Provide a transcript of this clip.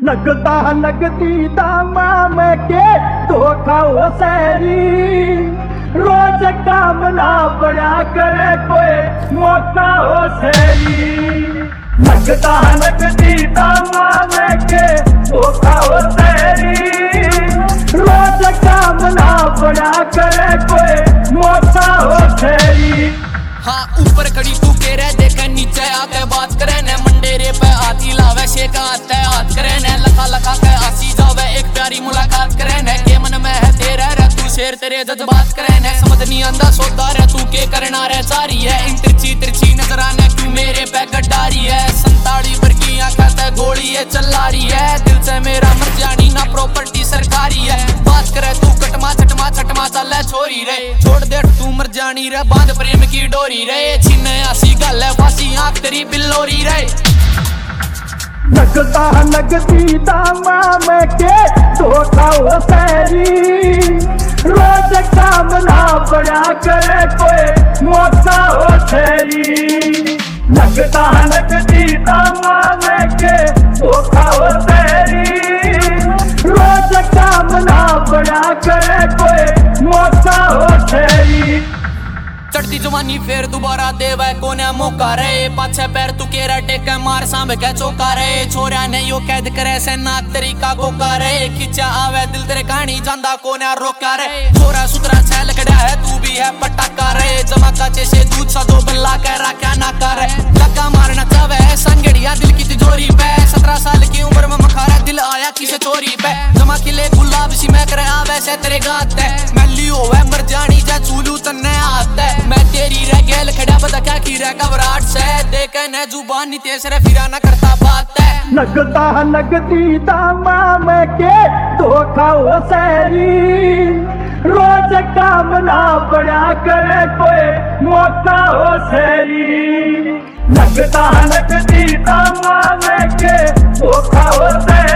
नगदा नगदी दामा में के धोखा हो सैरी, रोज काम ना बड़ा करे कोई मौका हो सैरी। नगदा नगदी दामा में के धोखा हो सैरी, रोज काम ना बड़ा करे कोई मौका हो सैरी। हाँ ऊपर खड़ी तू के रह देखे नीचे आके बात करे न, मंडेरे पे आती लावे शेख आते हाथ करे न, लखा लखा के आसी जावे एक प्यारी मुलाकात करे न, के मन में है तेरा रे तू शेर तेरे जज्बात करे न, समझ नहीं आंदा सोता रे तू के करना रे सारी है, इन तिरछी तिरछी नजर आने तू मेरे पे गड्डारी है, 47 वर्गी आंखें ते गोली है चला रही है, दिल से मेरा मर जानी ना प्रॉपर्टी सरकारी है, बात करे तू कटमा छटमा छटमा चले छोरी रे, छोड़ दे तू मर जानी रे बांध प्रेम की डोरी रे, छीने आसी गल है फांसी आंख तेरी बिल्लोरी रे। नगदा नगदी दामा में के धोखा हो सैरी, रोज काम ना बड़ा करे कोई मौका हो सैरी। नगदा नगदी दामा में के धोखा हो सैरी, रोज काम ना बड़ा करे कोई मौका हो सैरी। चढ़ती जवानी फेर दोबारा देवे कोने मौका रे, पाछे पैर तू केरा टेके मार सांभ के चौका रे, छोरा ने यो कैद करे से नाक तरीका गोका रे, खिंचा आवे दिल तेरे कहानी जांदा कोने रोका रे, छोरा सुतरा छैल खड़ा है तू भी है पटाका रे, जमा काचे से दूध सा दो बल्ला के रखा ना करे, लगा मारना चावे संगड़िया दिल की तिजोरी पे, 17 साल की उम्र में मखारा दिल आया किसे चोरी पे, जमा खिले गुलाब सी मैं करे आवे से तेरे गाते, मैली होवे मर जानी जा चूलू तन्ने आते, मैं तेरी रह गेल खड़ा पता क्या की रह घबराहट से, देखे न जुबानी तेज रे फिरा ना करता बात है। नगदा नगदी दामा में के धोखा हो सैरी, रोज काम ना बड़ा करे कोई मौका हो सैरी। नगदा नगदी दामा में के धोखा हो सैरी।